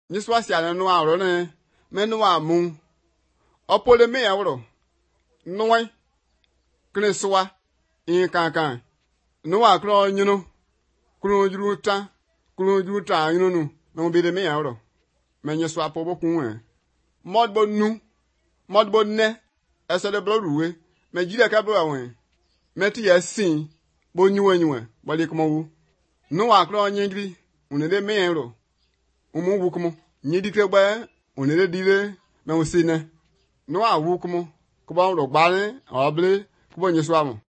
Niswa si ana no aro ne me no amu opole me awro noi kreswa in kankan no akro nyino kru juruta nyino no be de me awro me nyeswa po bokun e modbo ne ese de bloruwe me jide ka bro awen me ti yasin bo nyuwa bali kuma wu no akro nyingri unede me awro umu wukumo nyidike gba unede dire me usine no awu kumo kuba ro gbare oble kubo nyeswa mo